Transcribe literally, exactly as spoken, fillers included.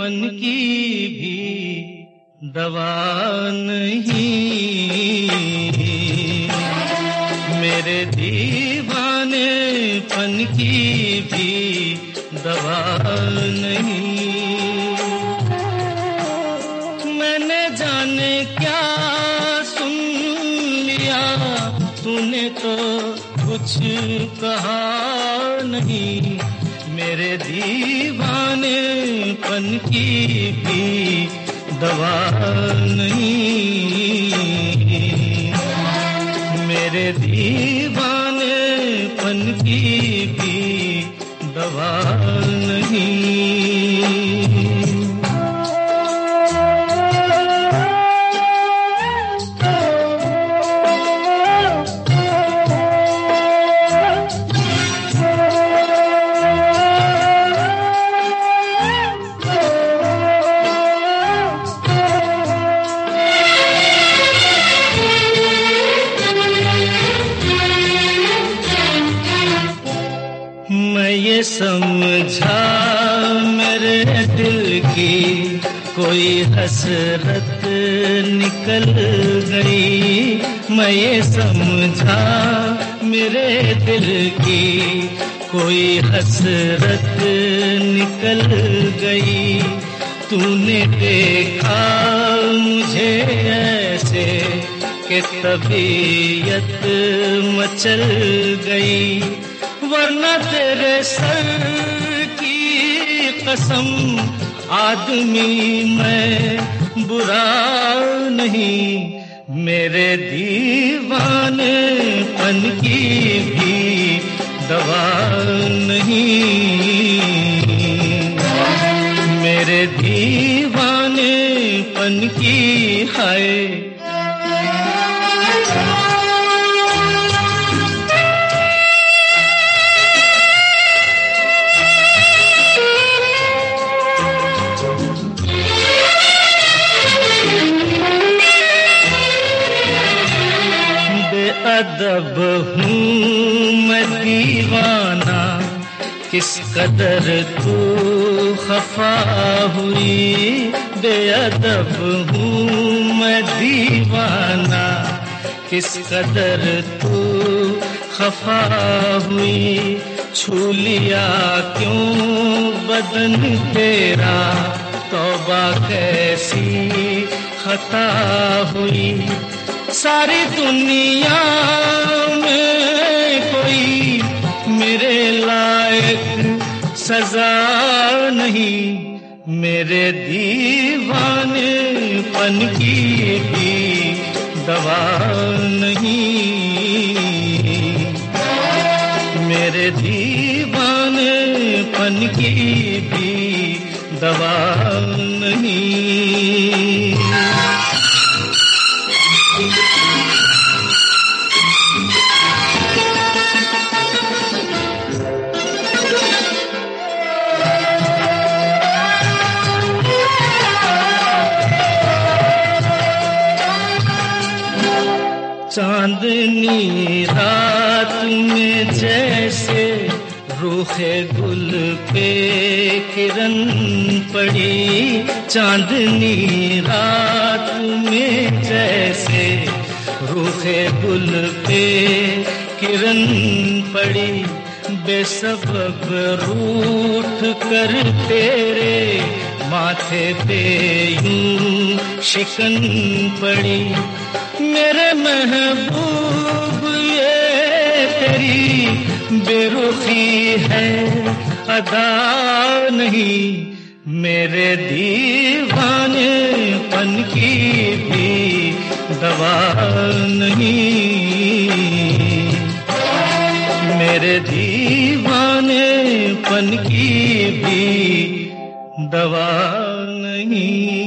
दीवानेपन की भी दवा नहीं, मेरे दीवानेपन की भी दवा नहीं। मैंने जाने क्या सुन लिया, तूने तो कुछ कहा नहीं, मेरे दीवानेपन की भी दवा नहीं, मेरे दीवानेपन की भी दवा नहीं। मैं ये समझा मेरे दिल की कोई हसरत निकल गई, मैं ये समझा मेरे दिल की कोई हसरत निकल गई। तूने देखा मुझे ऐसे कि तबीयत मचल गई, वरना तेरे सर की कसम आदमी मैं बुरा नहीं, मेरे दीवानेपन की भी दवा नहीं, मेरे दीवानेपन की हाय। अदब हूँ मैं दीवाना, किस कदर तू खफा हुई, बेअदब हूँ मैं दीवाना, किस कदर तू खफा हुई। छू लिया क्यों बदन तेरा, तौबा कैसी खता हुई। सारी दुनिया में कोई मेरे लायक सजा नहीं, मेरे दीवानेपन की भी दवा नहीं, मेरे दीवानेपन की भी दवा नहीं। चांदनी रात में जैसे रूखे गुल पे किरण पड़ी, चांदनी रात में जैसे रूखे गुल पे किरण पड़ी, बेसबब रूठ कर तेरे माथे पे यूं शिकन पड़ी। मेरे महबूब ये तेरी बेरुखी है अदा नहीं, मेरे दीवानेपन की भी दवा नहीं, मेरे दीवानेपन की भी दवा नहीं।